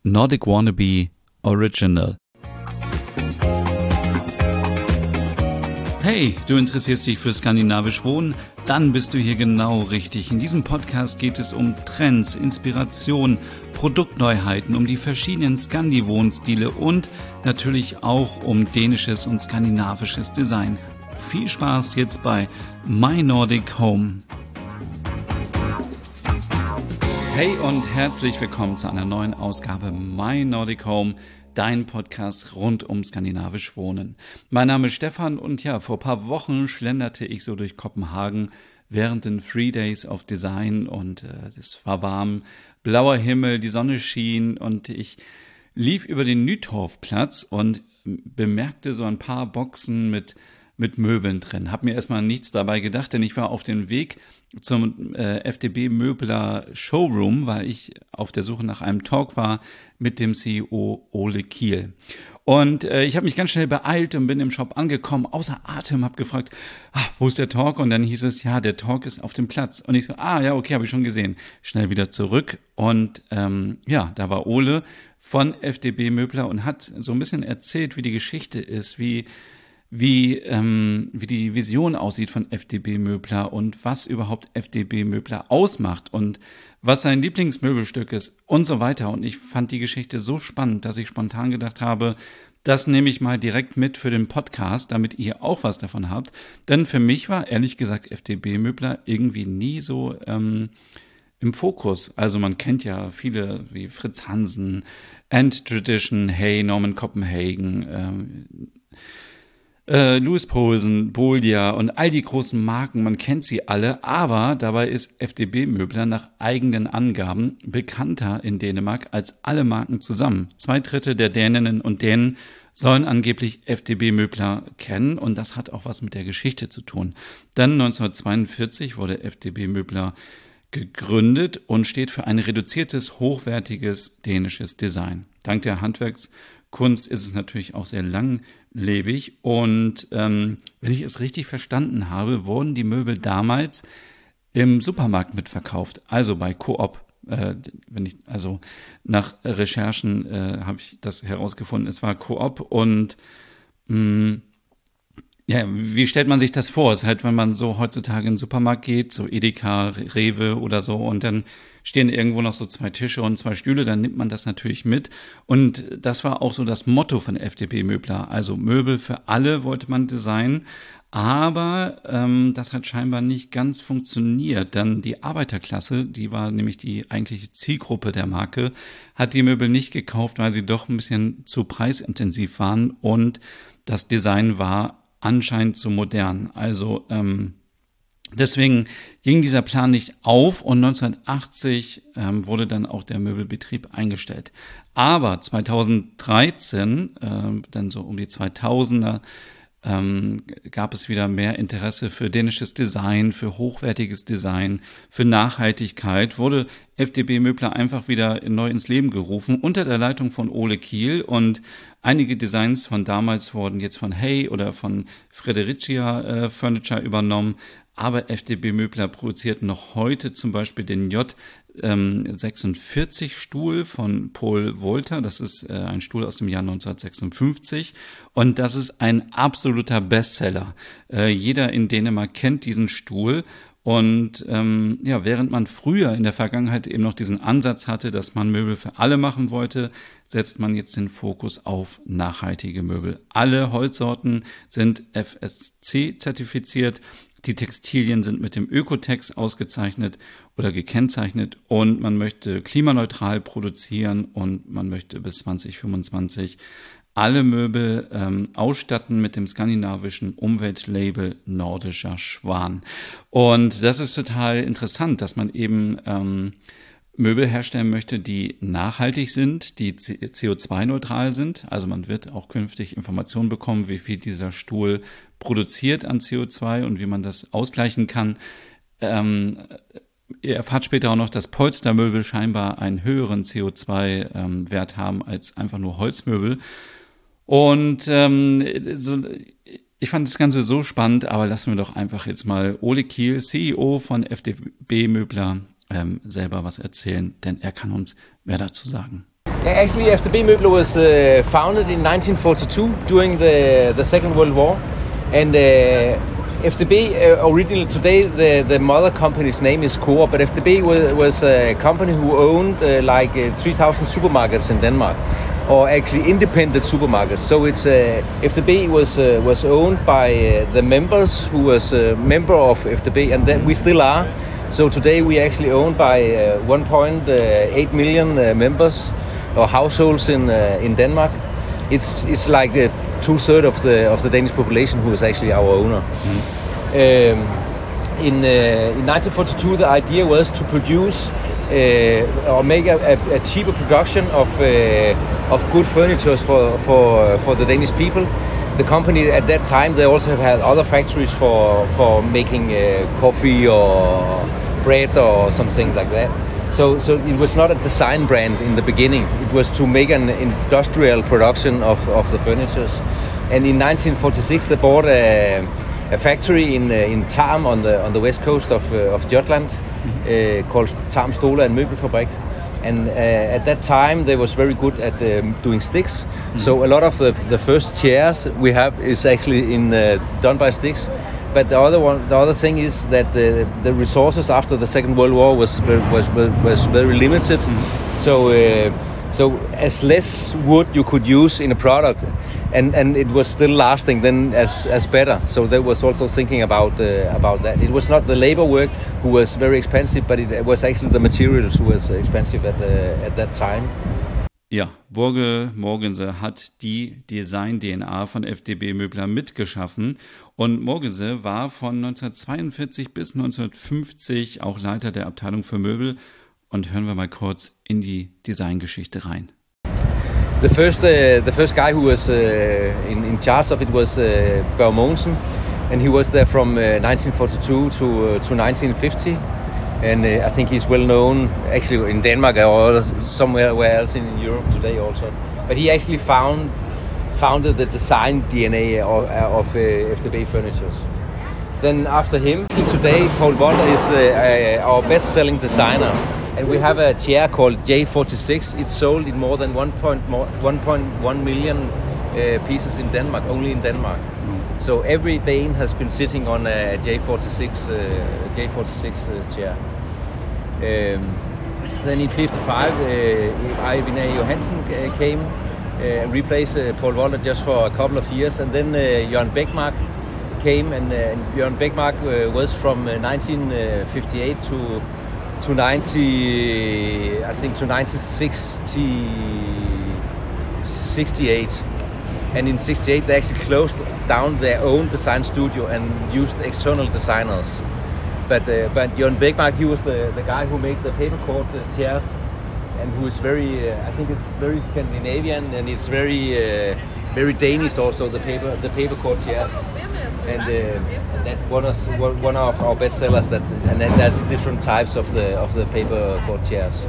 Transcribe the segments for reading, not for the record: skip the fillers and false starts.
Nordic Wannabe Original. Hey, du interessierst dich für skandinavisch Wohnen? Dann bist du hier genau richtig. In diesem Podcast geht es um Trends, Inspiration, Produktneuheiten, um die verschiedenen Scandi-Wohnstile und natürlich auch um dänisches und skandinavisches Design. Viel Spaß jetzt bei My Nordic Home. Hey und herzlich willkommen zu einer neuen Ausgabe My Nordic Home, dein Podcast rund um skandinavisch Wohnen. Mein Name ist Stefan und ja, vor ein paar Wochen schlenderte ich so durch Kopenhagen während den 3 Days of Design und es war warm, blauer Himmel, die Sonne schien und ich lief über den Nytorvplatz und bemerkte so ein paar Boxen mit Möbeln drin. Hab mir erstmal nichts dabei gedacht, denn ich war auf dem Weg zum FDB Möbler Showroom, weil ich auf der Suche nach einem Talk war mit dem CEO Ole Kiel. Und ich habe mich ganz schnell beeilt und bin im Shop angekommen, außer Atem, habe gefragt, wo ist der Talk? Und dann hieß es, ja, der Talk ist auf dem Platz. Und ich so, ja, okay, habe ich schon gesehen. Schnell wieder zurück und da war Ole von FDB Möbler und hat so ein bisschen erzählt, wie die Geschichte ist, wie die Vision aussieht von FDB Möbler und was überhaupt FDB Möbler ausmacht und was sein Lieblingsmöbelstück ist und so weiter. Und ich fand die Geschichte so spannend, dass ich spontan gedacht habe, das nehme ich mal direkt mit für den Podcast, damit ihr auch was davon habt. Denn für mich war ehrlich gesagt FDB Möbler irgendwie nie so im Fokus. Also man kennt ja viele wie Fritz Hansen, Ant Tradition, Hey, Norman Copenhagen, Louis Poulsen, Bolia und all die großen Marken, man kennt sie alle, aber dabei ist FDB Möbler nach eigenen Angaben bekannter in Dänemark als alle Marken zusammen. 2/3 der Däninnen und Dänen sollen angeblich FDB Möbler kennen und das hat auch was mit der Geschichte zu tun. Dann 1942 wurde FDB Möbler gegründet und steht für ein reduziertes, hochwertiges dänisches Design. Dank der Handwerkskunst ist es natürlich auch sehr langlebig und wenn ich es richtig verstanden habe, wurden die Möbel damals im Supermarkt mitverkauft, also bei Coop. Nach Recherchen habe ich das herausgefunden, es war Coop und ja, wie stellt man sich das vor? Es ist halt, wenn man so heutzutage in den Supermarkt geht, so Edeka, Rewe oder so, und dann stehen irgendwo noch so 2 Tische und 2 Stühle, dann nimmt man das natürlich mit. Und das war auch so das Motto von FDB Möbler. Also Möbel für alle wollte man designen, aber das hat scheinbar nicht ganz funktioniert. Dann die Arbeiterklasse, die war nämlich die eigentliche Zielgruppe der Marke, hat die Möbel nicht gekauft, weil sie doch ein bisschen zu preisintensiv waren und das Design war anscheinend zu modern. Also deswegen ging dieser Plan nicht auf und 1980 wurde dann auch der Möbelbetrieb eingestellt. Aber 2013, dann so um die 2000er, gab es wieder mehr Interesse für dänisches Design, für hochwertiges Design, für Nachhaltigkeit, wurde FDB Möbler einfach wieder neu ins Leben gerufen unter der Leitung von Ole Kiel und einige Designs von damals wurden jetzt von Hey oder von Fredericia Furniture übernommen, aber FDB Möbler produziert noch heute zum Beispiel den J46 Stuhl von Paul Volta. Das ist ein Stuhl aus dem Jahr 1956 und das ist ein absoluter Bestseller. Jeder in Dänemark kennt diesen Stuhl. Und während man früher in der Vergangenheit eben noch diesen Ansatz hatte, dass man Möbel für alle machen wollte, setzt man jetzt den Fokus auf nachhaltige Möbel. Alle Holzsorten sind FSC zertifiziert. Die Textilien sind mit dem Ökotex ausgezeichnet oder gekennzeichnet und man möchte klimaneutral produzieren und man möchte bis 2025 alle Möbel ausstatten mit dem skandinavischen Umweltlabel Nordischer Schwan. Und das ist total interessant, dass man eben Möbel herstellen möchte, die nachhaltig sind, die CO2-neutral sind. Also man wird auch künftig Informationen bekommen, wie viel dieser Stuhl produziert an CO2 und wie man das ausgleichen kann. Ihr erfahrt später auch noch, dass Polstermöbel scheinbar einen höheren CO2-Wert haben als einfach nur Holzmöbel. Und ich fand das Ganze so spannend, aber lassen wir doch einfach jetzt mal Ole Kiel, CEO von FDB Möbler, selber was erzählen, denn er kann uns mehr dazu sagen. Actually, FDB Møbler was founded in 1942 during the Second World War, and FDB originally today the mother company's name is Coop, but FDB was a company who owned 3,000 supermarkets in Denmark, or actually independent supermarkets. So it's FDB was owned by the members who was a member of FDB, and then we still are. So today we actually owned by 1.8 million members or households in Denmark. It's like 2/3 of the Danish population who is actually our owner. In 1942, the idea was to produce or make a cheaper production of good furniture for the Danish people. The company at that time, they also have had other factories for making coffee or bread or something like that. So it was not a design brand in the beginning. It was to make an industrial production of the furnitures. And in 1946, they bought a factory in Tarm on the west coast of Jutland, called Tarm Stole and Møbelfabrik. And at that time, they was very good at doing sticks. So a lot of the first chairs we have is actually done by sticks. But the other thing is that the resources after the Second World War was very limited. So as less wood you could use in a product, and it was still lasting, then as better. So they was also thinking about that. It was not the labor work who was very expensive, but it was actually the materials who was expensive at that time. Ja, Børge Mogensen hat die Design-DNA von FDB Møbler mitgeschaffen und Mogensen war von 1942 bis 1950 auch Leiter der Abteilung für Möbel. Und hören wir mal kurz in die Designgeschichte rein. The first guy who was in charge of it was Børge Mogensen, and he was there from 1942 to 1950. And I think he's well known actually in Denmark or somewhere else in Europe today also. But he actually founded the design DNA of FDB Furnitures. Then after him, today Paul Woller is our best-selling designer. And we have a chair called J46. It's sold in more than 1.1 million pieces in Denmark, only in Denmark. So every Dane has been sitting on a J46 chair. Then in 55, Eivind Johansen came, replaced Paul Woller just for a couple of years, and then Jørgen Bækmark came, and Jørgen Bækmark was from 1958 to 1968. And in 68 they actually closed down their own design studio and used external designers. But Jørgen Bækmark, he was the guy who made the papercord chairs, and who is very, I think it's very Scandinavian, and it's very Danish also, the papercord chairs. And that one of our best sellers. That's different types of the papercord chairs.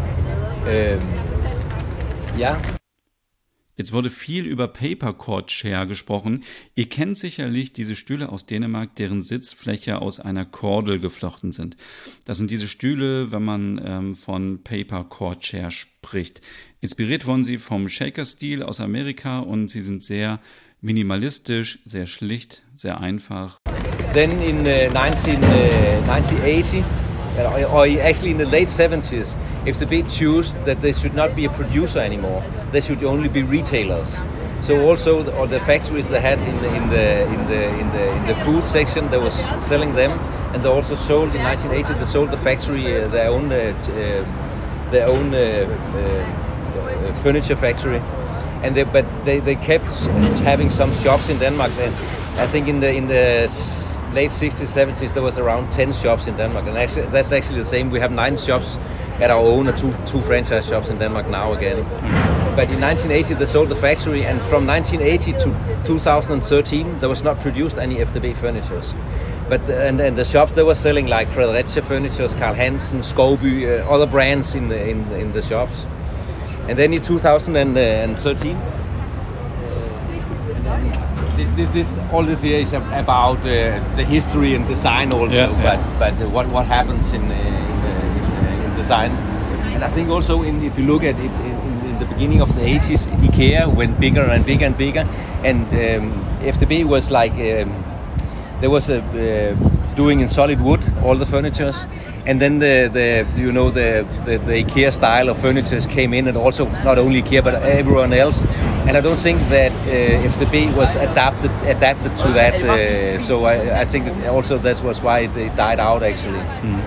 Ja. Jetzt wurde viel über Papercord Chair gesprochen. Ihr kennt sicherlich diese Stühle aus Dänemark, deren Sitzfläche aus einer Kordel geflochten sind. Das sind diese Stühle, wenn man von Papercord Chair spricht. Inspiriert wurden sie vom Shaker-Stil aus Amerika und sie sind sehr minimalistisch, sehr schlicht, sehr einfach. Then in 1980, or actually in the late 70s, FDB chose that they should not be a producer anymore. They should only be retailers. So also the factories they had in the food section, they was selling them, and they also sold in 1980. They sold the factory their own furniture factory, and they kept having some shops in Denmark. Then I think in the late 60s, 70s, there was around 10 shops in Denmark, and that's actually the same. We have 9 shops at our own, and two franchise shops in Denmark now again. But in 1980, they sold the factory, and from 1980 to 2013, there was not produced any FDB furnitures. But and the shops, they were selling like Fredericia Furnitures, Carl Hansen, Skovby, other brands in the shops. And then in 2013, all this here is about the history and design also, but what happens in design. And I think also if you look at it in the beginning of the 80s, IKEA went bigger and bigger and bigger, and FDB was like there was doing in solid wood all the furnitures, and then the IKEA style of furnitures came in, and also not only IKEA but everyone else. And I don't think that FDB was adapted to that. So I think that also that was why it died out actually.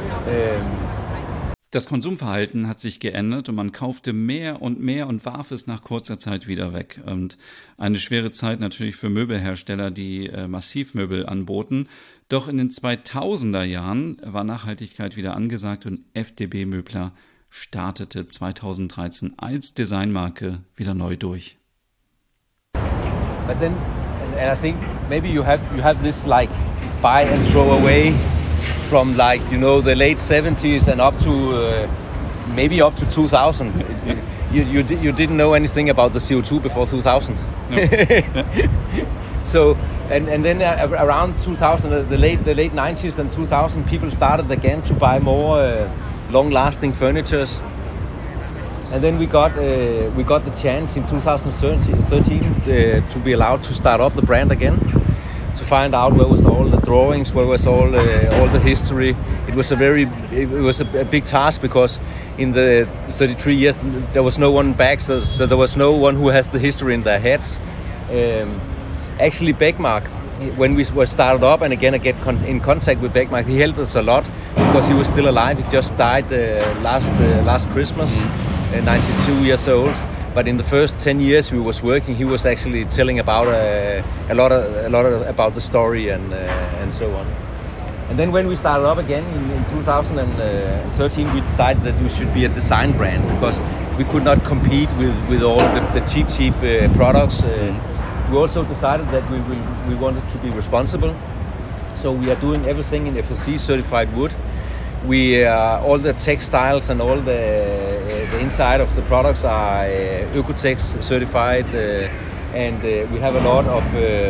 Das Konsumverhalten hat sich geändert und man kaufte mehr und warf es nach kurzer Zeit wieder weg. Und eine schwere Zeit natürlich für Möbelhersteller, die Massivmöbel anboten. Doch in den 2000er Jahren war Nachhaltigkeit wieder angesagt und FDB Möbler startete 2013 als Designmarke wieder neu durch. But then, and I think maybe you have this like buy and throw away from like the late 70s and up to maybe up to 2000. You didn't know anything about the CO2 before 2000. No. So and then around 2000, the late 90s and 2000, people started again to buy more long-lasting furnitures. And then we got the chance in 2013 to be allowed to start up the brand again, to find out where was all the drawings, where was all the history. It was a big task because in the 33 years there was no one back, so there was no one who has the history in their heads. Actually, Beckmark, when we were started up and again I get in contact with Beckmark, he helped us a lot because he was still alive. He just died last Christmas, 92 years old. But in the first 10 years we was working, he was actually telling about a lot about the story and so on. And then when we started up again in 2013, we decided that we should be a design brand because we could not compete with all the cheap products. We also decided that we wanted to be responsible, so we are doing everything in FSC certified wood. We all the textiles and all the inside of the products are Oeko-Tex certified, and we have a lot of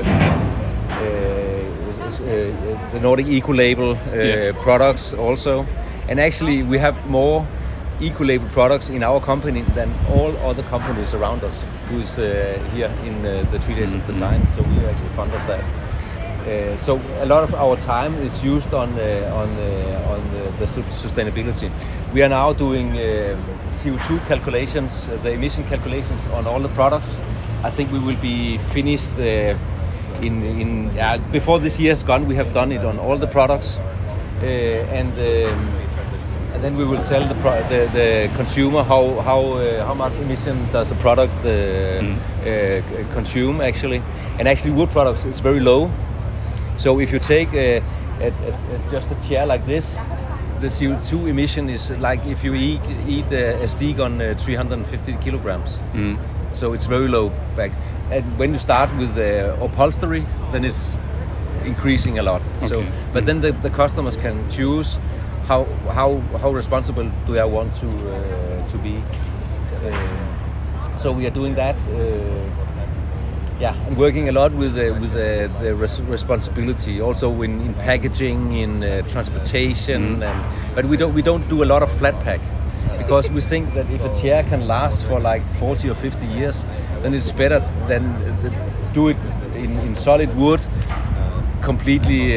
the Nordic Ecolabel products also. And actually, we have more Ecolabel products in our company than all other companies around us who is here in the 3 days of design. So we are actually fond of that. So a lot of our time is used on the sustainability. We are now doing CO2 calculations, the emission calculations on all the products. I think we will be finished before this year is gone. We have done it on all the products, and then we will tell the consumer how much emission does a product consume actually. And actually, wood products is very low. So if you take just a chair like this, the CO2 emission is like if you eat a steak on 350 kilograms. So it's very low back. And when you start with upholstery, then it's increasing a lot. Okay. So, but then the customers can choose how responsible do I want to be. So we are doing that. And working a lot with the responsibility, also in packaging, in transportation, but we don't do a lot of flat pack because we think that if a chair can last for like 40 or 50 years, then it's better than do it in solid wood, completely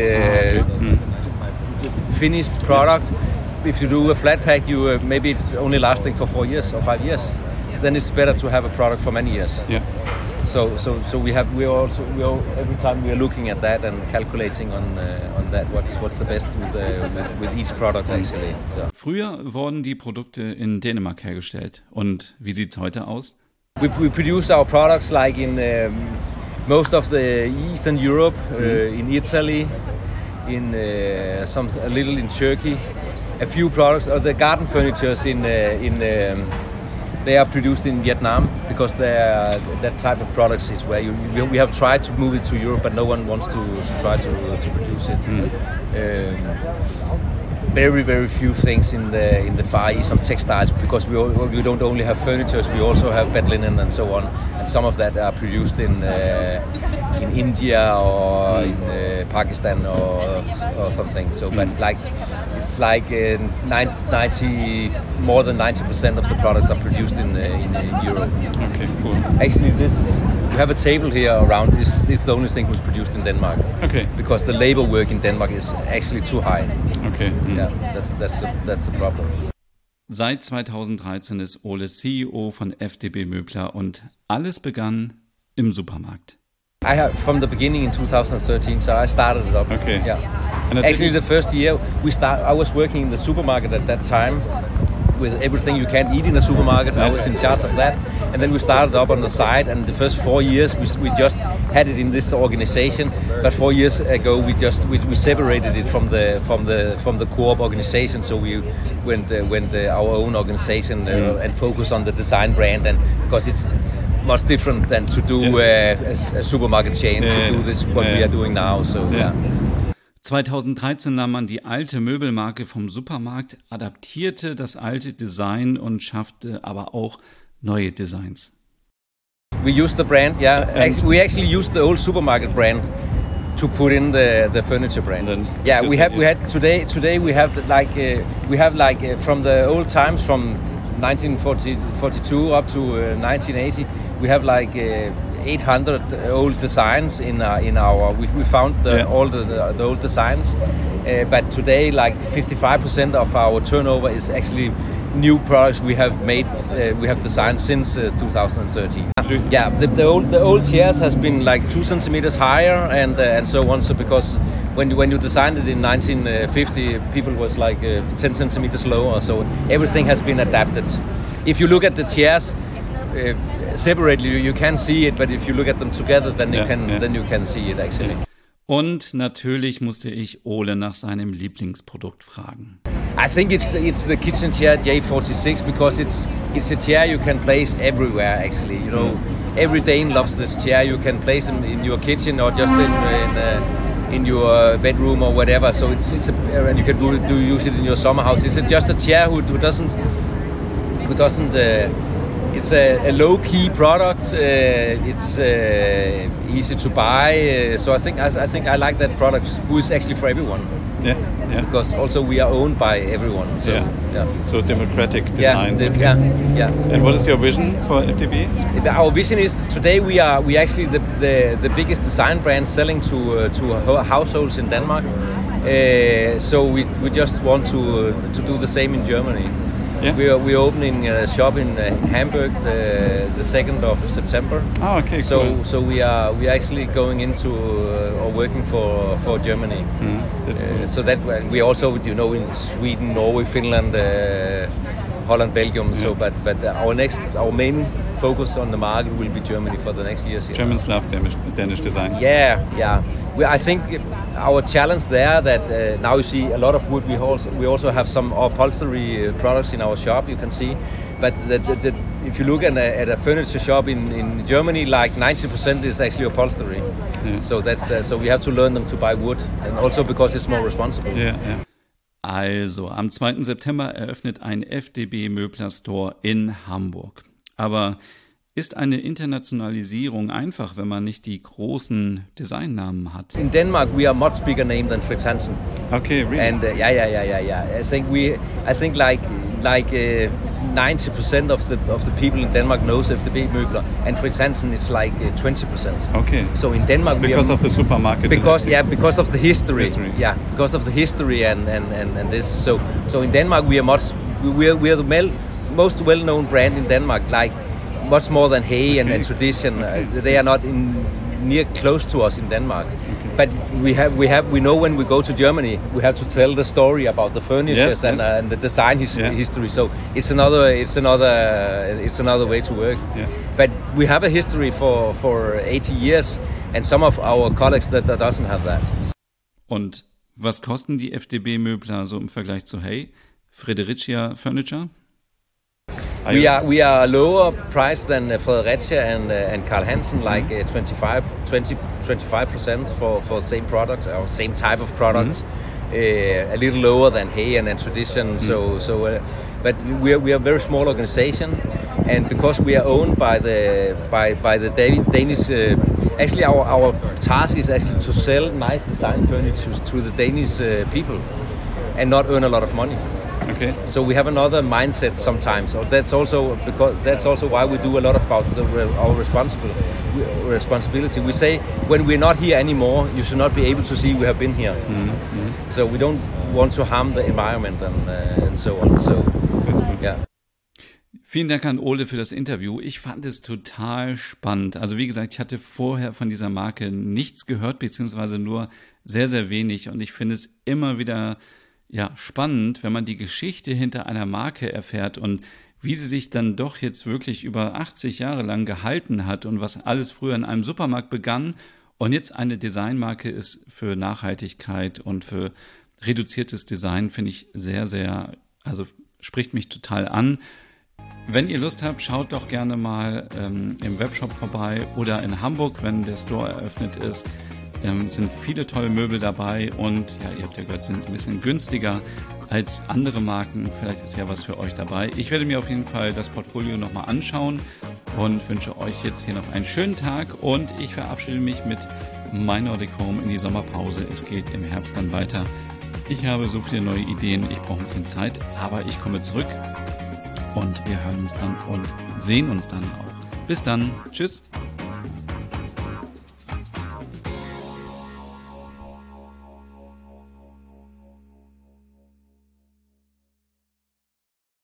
finished product. If you do a flat pack, you maybe it's only lasting for 4 years or 5 years. Then it's better to have a product for many years. Yeah. So we are every time we are looking at that and calculating on that what's the best with each product actually. So. Früher wurden die Produkte in Dänemark hergestellt. Und wie sieht's heute aus? We produce our products like in most of the Eastern Europe, in Italy, in a little in Turkey. A few products, the garden furnitures they are produced in Vietnam because that type of products is where we have tried to move it to Europe, but no one wants to try to produce it. very, very few things in the Far East on textiles, because we don't only have furniture, we also have bed linen and so on, and some of that are produced in India or in Pakistan or something. So, but like it's like more than 90% of the products are produced in Europe. Okay, cool. Actually, we have a table here around. It's the only thing was produced in Denmark. Okay. Because the labor work in Denmark is actually too high. Okay. Yeah, that's the problem. Seit 2013 ist Ole CEO von FDB Möbler und alles begann im Supermarkt. I have from the beginning in 2013, so I started it up. Okay. Yeah. And actually, the first year I was working in the supermarket at that time with everything you can eat in a supermarket. I was in charge of that, and then we started up on the side. And the first 4 years we just had it in this organization. But 4 years ago we separated it from the co-op organization. So we went our own organization and focus on the design brand, and because it's much different than to do a supermarket chain to do this what we are doing now. So yeah. 2013 nahm man die alte Möbelmarke vom Supermarkt, adaptierte das alte Design und schaffte aber auch neue Designs. We used the brand, we actually used the old supermarket brand to put in the furniture brand. Yeah, we had today we have from the old times from 1942 up to 1980. We have 800 old designs in our. We found all the old designs, but today 55% of our turnover is actually new products we have made. We have designed since 2013. Yeah, the old chairs has been 2 centimeters higher and so on. So because when you designed it in 1950, people was 10 centimeters lower. So everything has been adapted. If you look at the chairs separately, you can see it, but if you look at them together, then you can see it actually. Und natürlich musste ich Ole nach seinem Lieblingsprodukt fragen. I think it's the kitchen chair J46 because it's a chair you can place everywhere actually. You know, every Dane loves this chair. You can place them in your kitchen or just in your bedroom or whatever. So it's and you can use it in your summer house. It's just a chair who doesn't. It's a low-key product. It's easy to buy. So I think I like that product. Who is actually for everyone. Yeah. Because also we are owned by everyone. So So democratic design. Yeah. And what is your vision for FDB? Our vision is today we actually the biggest design brand selling to households in Denmark. So we just want to do the same in Germany. Yeah. We're opening a shop in Hamburg the 2nd of September. Oh, okay, cool. So we are actually going into or working for Germany. That's cool. So that we also in Sweden, Norway, Finland, Holland, Belgium. Yeah. So but our main focus on the market will be Germany for the next years. Germans love Danish design. Yeah. I think our challenge there that now you see a lot of wood. We also have some upholstery products in our shop. You can see, but if you look at a furniture shop in Germany, 90% is actually upholstery. Yeah. So that's so we have to learn them to buy wood, and also because it's more responsible. Yeah. Also, am 2. September eröffnet ein FDB Möbler Store in Hamburg. Aber ist eine Internationalisierung einfach, wenn man nicht die großen Designnamen hat? In Denmark, we are much bigger name than Fritz Hansen. Okay, really? And I think 90% of the people in Denmark knows FDB Möbler, and Fritz Hansen it's 20%. Okay. So in Denmark because of the supermarket. Because of the history. Yeah, because of the history and this. So in Denmark we are the most well-known brand in Denmark, much more than Hay and Tradition. They are not near close to us in Denmark. Okay. But we know when we go to Germany, we have to tell the story about the furniture and the design history. So it's another way to work. Yeah. But we have a history for 80 years, and some of our colleagues that doesn't have that. Und was kosten die FDB Möbler so im Vergleich zu Hay? Fredericia Furniture? We are lower priced than Fredericia and Carl Hansen, 25% for same product or same type of products. a little lower than Hagen and Tradition. But we are a very small organization, and because we are owned by the Danish. Actually, our task is actually to sell nice design furniture to the Danish people, and not earn a lot of money. Okay. So we have another mindset sometimes. So that's also why we do a lot about our responsibility. We say when we're not here anymore, you should not be able to see we have been here. Mm-hmm. So we don't want to harm the environment and so on. So yeah. Vielen Dank an Ole für das Interview. Ich fand es total spannend. Also wie gesagt, ich hatte vorher von dieser Marke nichts gehört, beziehungsweise nur sehr, sehr wenig. Und ich finde es immer wieder spannend, wenn man die Geschichte hinter einer Marke erfährt und wie sie sich dann doch jetzt wirklich über 80 Jahre lang gehalten hat und was alles früher in einem Supermarkt begann und jetzt eine Designmarke ist für Nachhaltigkeit und für reduziertes Design, finde ich sehr, sehr, also spricht mich total an. Wenn ihr Lust habt, schaut doch gerne mal im Webshop vorbei oder in Hamburg, wenn der Store eröffnet ist. Sind viele tolle Möbel dabei und ja, ihr habt ja gehört, sind ein bisschen günstiger als andere Marken. Vielleicht ist ja was für euch dabei. Ich werde mir auf jeden Fall das Portfolio nochmal anschauen und wünsche euch jetzt hier noch einen schönen Tag und ich verabschiede mich mit My Nordic Home in die Sommerpause. Es geht im Herbst dann weiter. Ich habe so viele neue Ideen, ich brauche ein bisschen Zeit, aber ich komme zurück und wir hören uns dann und sehen uns dann auch. Bis dann. Tschüss.